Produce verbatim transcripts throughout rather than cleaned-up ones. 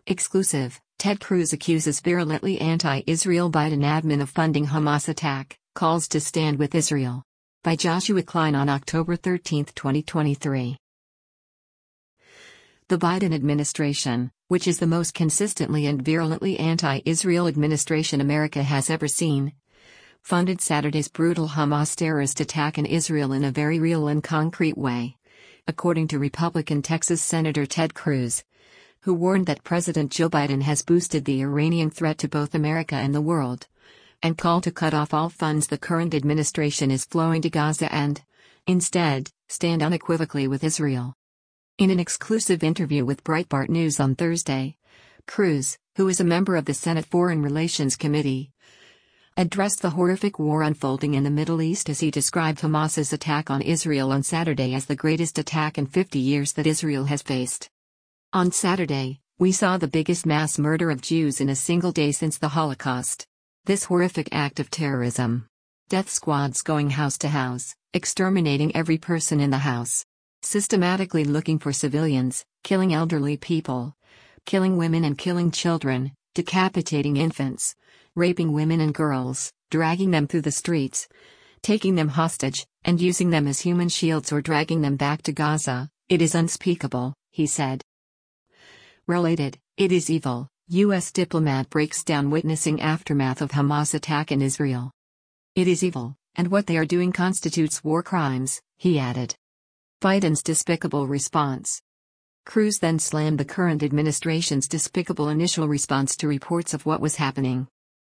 Exclusive: Ted Cruz accuses virulently anti-Israel Biden admin of funding Hamas attack, calls to stand with Israel. By Joshua Klein on October thirteenth, twenty twenty-three. The Biden administration, which is the most consistently and virulently anti-Israel administration America has ever seen, funded Saturday's brutal Hamas terrorist attack in Israel in a very real and concrete way, according to Republican Texas Senator Ted Cruz, who warned that President Joe Biden has boosted the Iranian threat to both America and the world, and called to cut off all funds the current administration is flowing to Gaza and, instead, stand unequivocally with Israel. In an exclusive interview with Breitbart News on Thursday, Cruz, who is a member of the Senate Foreign Relations Committee, addressed the horrific war unfolding in the Middle East as he described Hamas's attack on Israel on Saturday as the greatest attack in fifty years that Israel has faced. On Saturday, we saw the biggest mass murder of Jews in a single day since the Holocaust. This horrific act of terrorism. Death squads going house to house, exterminating every person in the house. Systematically looking for civilians, killing elderly people, killing women and killing children, decapitating infants, raping women and girls, dragging them through the streets, taking them hostage, and using them as human shields or dragging them back to Gaza. It is unspeakable, he said. Related: It is evil, U S diplomat breaks down witnessing aftermath of Hamas attack in Israel. It is evil, and what they are doing constitutes war crimes, he added. Biden's despicable response. Cruz then slammed the current administration's despicable initial response to reports of what was happening.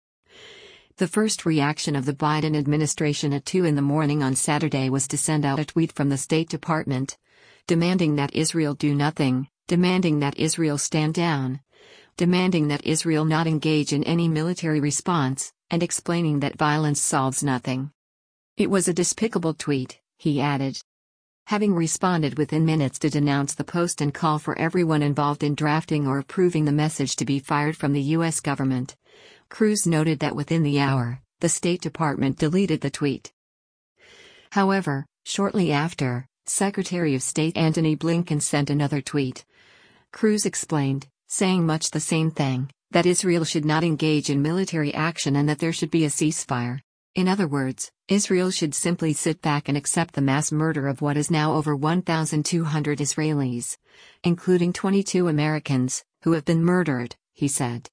The first reaction of the Biden administration at two in the morning on Saturday was to send out a tweet from the State Department, demanding that Israel do nothing, demanding that Israel stand down, demanding that Israel not engage in any military response, and explaining that violence solves nothing. It was a despicable tweet, he added. Having responded within minutes to denounce the post and call for everyone involved in drafting or approving the message to be fired from the U S government, Cruz noted that within the hour, the State Department deleted the tweet. However, shortly after, Secretary of State Antony Blinken sent another tweet. Cruz explained, saying much the same thing, that Israel should not engage in military action and that there should be a ceasefire. In other words, Israel should simply sit back and accept the mass murder of what is now over one thousand two hundred Israelis, including twenty-two Americans, who have been murdered, he said.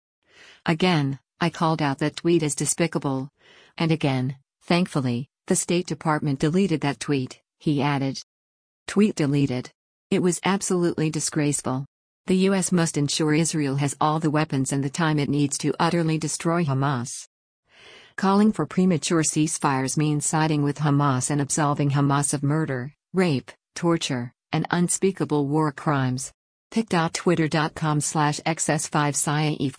Again, I called out that tweet as despicable. And again, thankfully, the State Department deleted that tweet, he added. Tweet deleted. It was absolutely disgraceful. The U S must ensure Israel has all the weapons and the time it needs to utterly destroy Hamas. Calling for premature ceasefires means siding with Hamas and absolving Hamas of murder, rape, torture, and unspeakable war crimes. pic dot twitter dot com slash x s five sciaifk.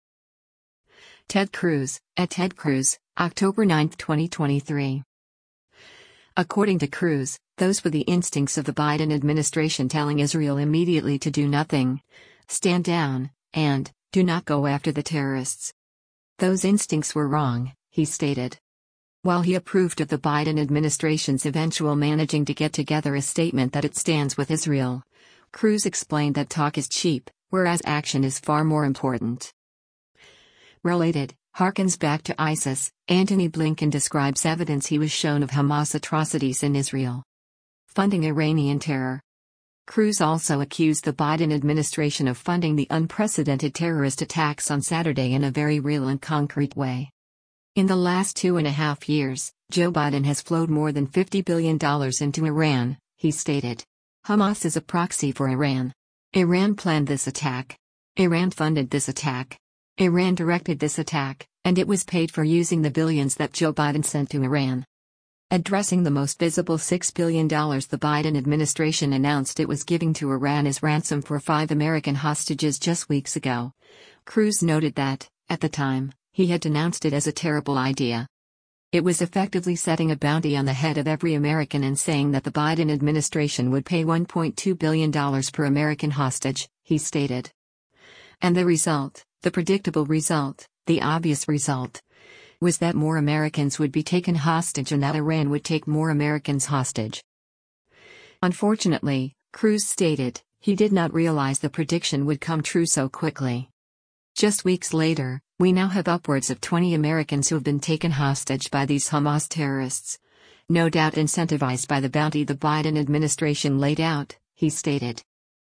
Ted Cruz, at Ted Cruz, October ninth, twenty twenty-three. According to Cruz, those were the instincts of the Biden administration telling Israel immediately to do nothing, stand down, and do not go after the terrorists. Those instincts were wrong, he stated. While he approved of the Biden administration's eventual managing to get together a statement that it stands with Israel, Cruz explained that talk is cheap, whereas action is far more important. Related: harkens back to ISIS, Antony Blinken describes evidence he was shown of Hamas atrocities in Israel. Funding Iranian terror. Cruz also accused the Biden administration of funding the unprecedented terrorist attacks on Saturday in a very real and concrete way. In the last two and a half years, Joe Biden has flowed more than fifty billion dollars into Iran, he stated. Hamas is a proxy for Iran. Iran planned this attack. Iran funded this attack. Iran directed this attack, and it was paid for using the billions that Joe Biden sent to Iran. Addressing the most visible six billion dollars the Biden administration announced it was giving to Iran as ransom for five American hostages just weeks ago, Cruz noted that, at the time, he had denounced it as a terrible idea. It was effectively setting a bounty on the head of every American and saying that the Biden administration would pay one point two billion dollars per American hostage, he stated. And the result, the predictable result, the obvious result, was that more Americans would be taken hostage and that Iran would take more Americans hostage. Unfortunately, Cruz stated, He did not realize the prediction would come true so quickly. Just weeks later, we now have upwards of twenty Americans who have been taken hostage by these Hamas terrorists. No doubt incentivized by the bounty the Biden administration laid out, he stated.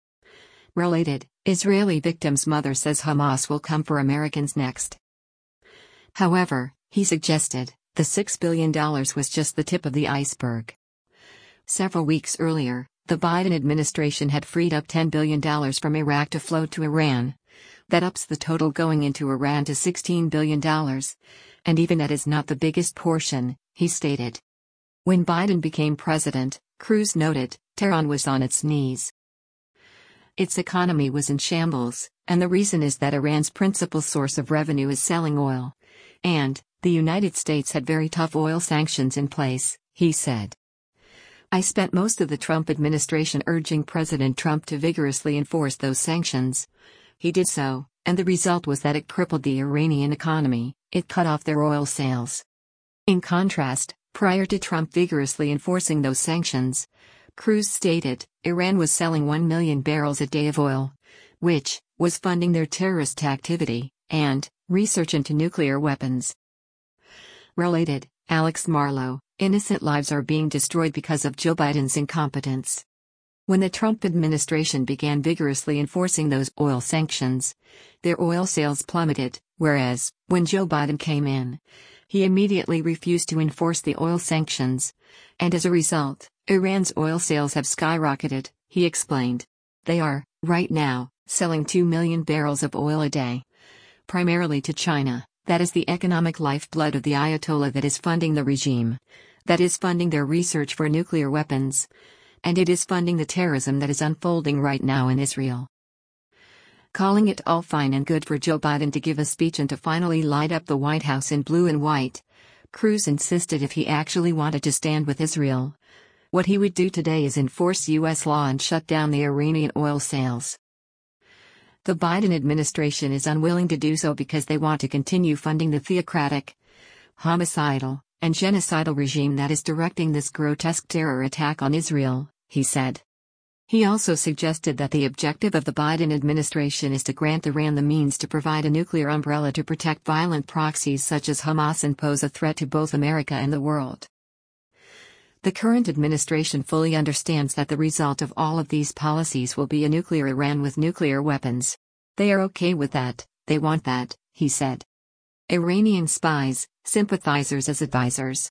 Related, Israeli victim's mother says Hamas will come for Americans next. However, he suggested, the six billion dollars was just the tip of the iceberg. Several weeks earlier, the Biden administration had freed up ten billion dollars from Iraq to flow to Iran. That ups the total going into Iran to sixteen billion dollars. And even that is not the biggest portion, he stated. When Biden became president, Cruz noted, Tehran was on its knees. Its economy was in shambles, and the reason is that Iran's principal source of revenue is selling oil. And, the United States had very tough oil sanctions in place, he said. I spent most of the Trump administration urging President Trump to vigorously enforce those sanctions. He did so, and the result was that it crippled the Iranian economy, it cut off their oil sales. In contrast, prior to Trump vigorously enforcing those sanctions, Cruz stated, Iran was selling one million barrels a day of oil, which was funding their terrorist activity and research into nuclear weapons. Related, Alex Marlow, innocent lives are being destroyed because of Joe Biden's incompetence. When the Trump administration began vigorously enforcing those oil sanctions, their oil sales plummeted, whereas, when Joe Biden came in, he immediately refused to enforce the oil sanctions. And as a result, Iran's oil sales have skyrocketed, he explained. They are, right now, selling two million barrels of oil a day. Primarily to China, that is the economic lifeblood of the Ayatollah that is funding the regime. That is funding their research for nuclear weapons. And it is funding the terrorism that is unfolding right now in Israel. Calling it all fine and good for Joe Biden to give a speech and to finally light up the White House in blue and white, Cruz insisted if he actually wanted to stand with Israel, what he would do today is enforce U S law and shut down the Iranian oil sales. The Biden administration is unwilling to do so because they want to continue funding the theocratic, homicidal, and genocidal regime that is directing this grotesque terror attack on Israel, he said. He also suggested that the objective of the Biden administration is to grant Iran the means to provide a nuclear umbrella to protect violent proxies such as Hamas and pose a threat to both America and the world. The current administration fully understands that the result of all of these policies will be a nuclear Iran with nuclear weapons. They are okay with that, they want that, he said. Iranian spies, sympathizers as advisors.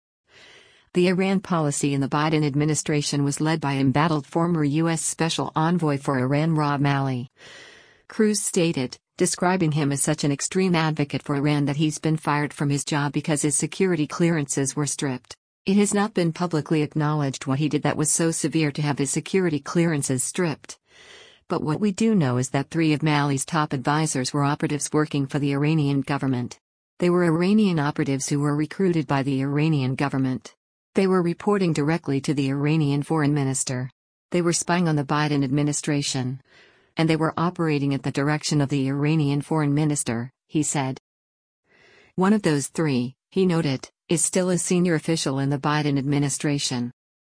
The Iran policy in the Biden administration was led by embattled former U S Special Envoy for Iran Rob Malley. Cruz stated, describing him as such an extreme advocate for Iran that he's been fired from his job because his security clearances were stripped. It has not been publicly acknowledged what he did that was so severe to have his security clearances stripped. But what we do know is that three of Malley's top advisors were operatives working for the Iranian government. They were Iranian operatives who were recruited by the Iranian government. They were reporting directly to the Iranian foreign minister. They were spying on the Biden administration. And they were operating at the direction of the Iranian foreign minister, he said. One of those three, he noted, is still a senior official in the Biden administration.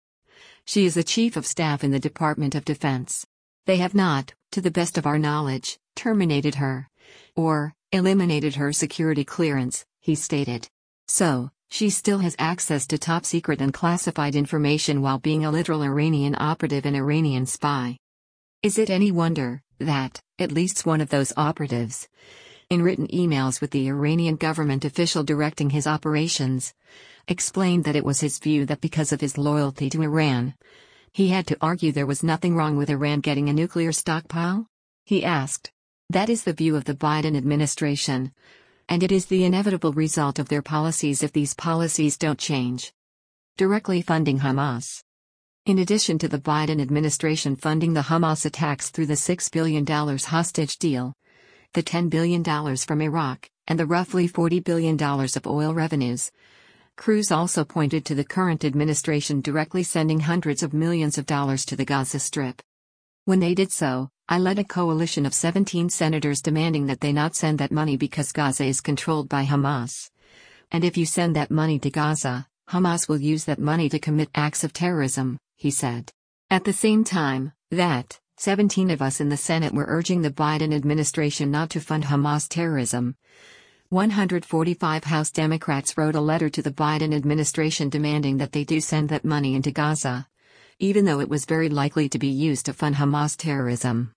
She is the chief of staff in the Department of Defense. They have not, to the best of our knowledge, terminated her. Or, eliminated her security clearance, he stated. So, she still has access to top-secret and classified information while being a literal Iranian operative and Iranian spy. Is it any wonder that, at least one of those operatives, in written emails with the Iranian government official directing his operations, explained that it was his view that because of his loyalty to Iran, he had to argue there was nothing wrong with Iran getting a nuclear stockpile? He asked. That is the view of the Biden administration. And it is the inevitable result of their policies if these policies don't change. Directly funding Hamas. In addition to the Biden administration funding the Hamas attacks through the six billion dollars hostage deal, the ten billion dollars from Iraq, and the roughly forty billion dollars of oil revenues, Cruz also pointed to the current administration directly sending hundreds of millions of dollars to the Gaza Strip. When they did so, I led a coalition of seventeen senators demanding that they not send that money because Gaza is controlled by Hamas. And if you send that money to Gaza, Hamas will use that money to commit acts of terrorism, he said. At the same time, that, seventeen of us in the Senate were urging the Biden administration not to fund Hamas terrorism. one hundred forty-five House Democrats wrote a letter to the Biden administration demanding that they do send that money into Gaza, even though it was very likely to be used to fund Hamas terrorism.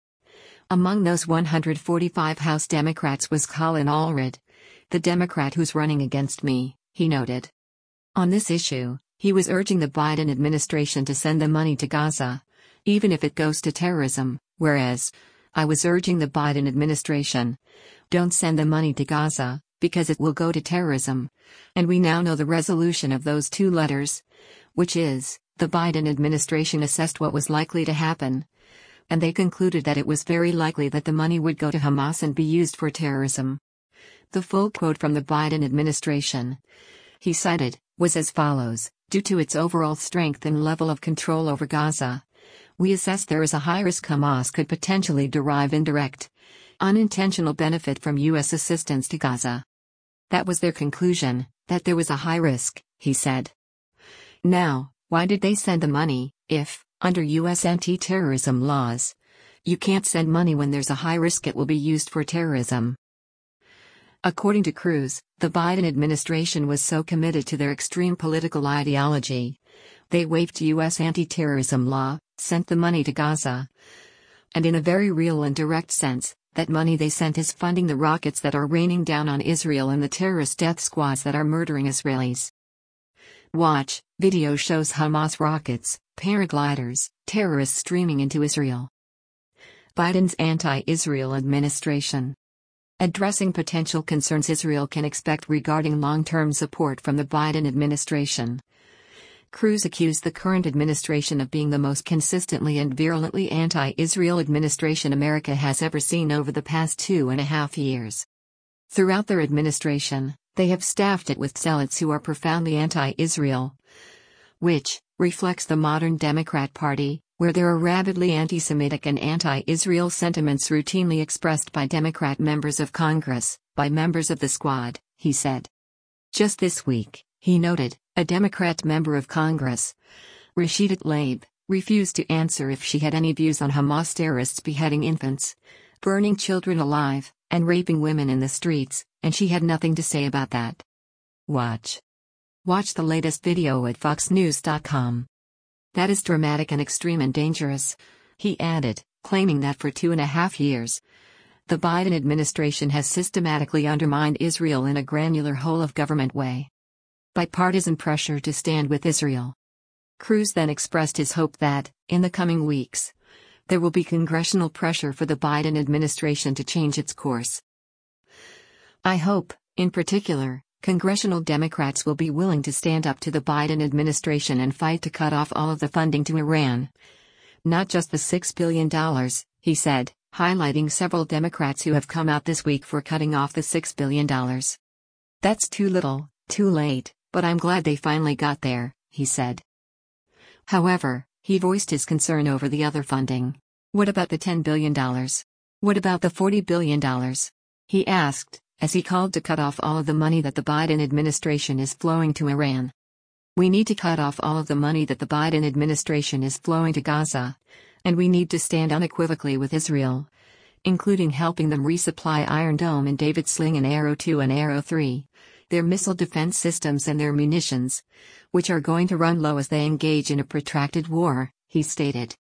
Among those one hundred forty-five House Democrats was Colin Allred, the Democrat who's running against me, he noted. On this issue, he was urging the Biden administration to send the money to Gaza, even if it goes to terrorism, whereas, I was urging the Biden administration, don't send the money to Gaza, because it will go to terrorism. And we now know the resolution of those two letters, which is, the Biden administration assessed what was likely to happen, and they concluded that it was very likely that the money would go to Hamas and be used for terrorism. The full quote from the Biden administration, he cited, was as follows: due to its overall strength and level of control over Gaza, we assess there is a high risk Hamas could potentially derive indirect, unintentional benefit from U S assistance to Gaza. That was their conclusion, that there was a high risk, he said. Now, why did they send the money, if, under U S anti-terrorism laws, you can't send money when there's a high risk it will be used for terrorism? According to Cruz, the Biden administration was so committed to their extreme political ideology, they waived U S anti-terrorism law, sent the money to Gaza. And in a very real and direct sense, that money they sent is funding the rockets that are raining down on Israel and the terrorist death squads that are murdering Israelis. Watch, video shows Hamas rockets, paragliders, terrorists streaming into Israel. Biden's anti-Israel administration. Addressing potential concerns Israel can expect regarding long-term support from the Biden administration. Cruz accused the current administration of being the most consistently and virulently anti-Israel administration America has ever seen over the past two and a half years. Throughout their administration, they have staffed it with zealots who are profoundly anti-Israel, which reflects the modern Democrat Party, where there are rabidly anti-Semitic and anti-Israel sentiments routinely expressed by Democrat members of Congress, by members of the Squad, he said. Just this week, he noted, a Democrat member of Congress, Rashida Tlaib, refused to answer if she had any views on Hamas terrorists beheading infants, burning children alive, and raping women in the streets, and she had nothing to say about that. Watch. Watch the latest video at fox news dot com. That is dramatic and extreme and dangerous, he added, claiming that for two and a half years, the Biden administration has systematically undermined Israel in a granular whole-of-government way. Bipartisan pressure to stand with Israel. Cruz then expressed his hope that, in the coming weeks, there will be congressional pressure for the Biden administration to change its course. I hope, in particular, congressional Democrats will be willing to stand up to the Biden administration and fight to cut off all of the funding to Iran. Not just the six billion dollars, he said, highlighting several Democrats who have come out this week for cutting off the six billion dollars. That's too little, too late, but I'm glad they finally got there, he said. However, he voiced his concern over the other funding. What about the ten billion dollars? What about the forty billion dollars? He asked, as he called to cut off all of the money that the Biden administration is flowing to Iran. We need to cut off all of the money that the Biden administration is flowing to Gaza, and we need to stand unequivocally with Israel, including helping them resupply Iron Dome and David Sling and Arrow two and Arrow three, their missile defense systems and their munitions, which are going to run low as they engage in a protracted war, he stated.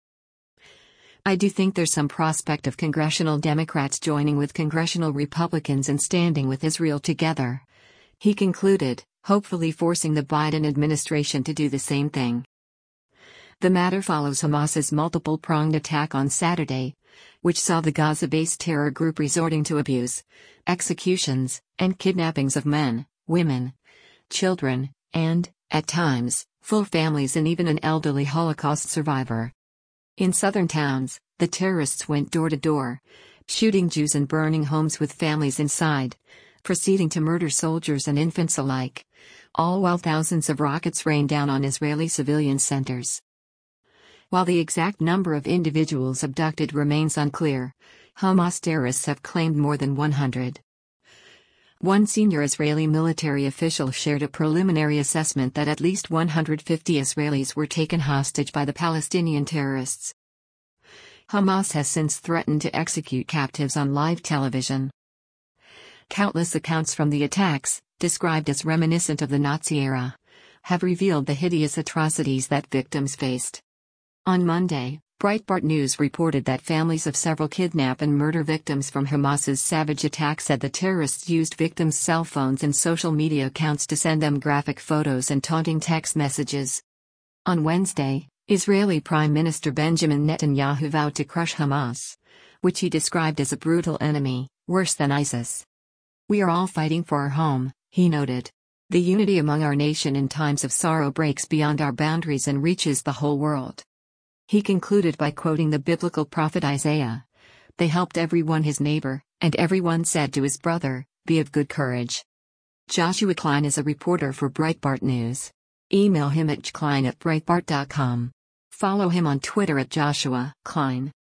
I do think there's some prospect of congressional Democrats joining with congressional Republicans and standing with Israel together, he concluded, hopefully forcing the Biden administration to do the same thing. The matter follows Hamas's multiple-pronged attack on Saturday, which saw the Gaza-based terror group resorting to abuse, executions, and kidnappings of men, women, children, and, at times, full families and even an elderly Holocaust survivor. In southern towns, the terrorists went door to door, shooting Jews and burning homes with families inside, proceeding to murder soldiers and infants alike, all while thousands of rockets rained down on Israeli civilian centers. While the exact number of individuals abducted remains unclear, Hamas terrorists have claimed more than one hundred. One senior Israeli military official shared a preliminary assessment that at least one hundred fifty Israelis were taken hostage by the Palestinian terrorists. Hamas has since threatened to execute captives on live television. Countless accounts from the attacks, described as reminiscent of the Nazi era, have revealed the hideous atrocities that victims faced. On Monday, Breitbart News reported that families of several kidnap and murder victims from Hamas's savage attack said the terrorists used victims' cell phones and social media accounts to send them graphic photos and taunting text messages. On Wednesday, Israeli Prime Minister Benjamin Netanyahu vowed to crush Hamas, which he described as a brutal enemy, worse than ISIS. "We are all fighting for our home," he noted. "The unity among our nation in times of sorrow breaks beyond our boundaries and reaches the whole world." He concluded by quoting the biblical prophet Isaiah. "They helped everyone his neighbor, and everyone said to his brother, 'Be of good courage.'" Joshua Klein is a reporter for Breitbart News. Email him at klein at breitbart dot com. Follow him on Twitter at Joshua Klein.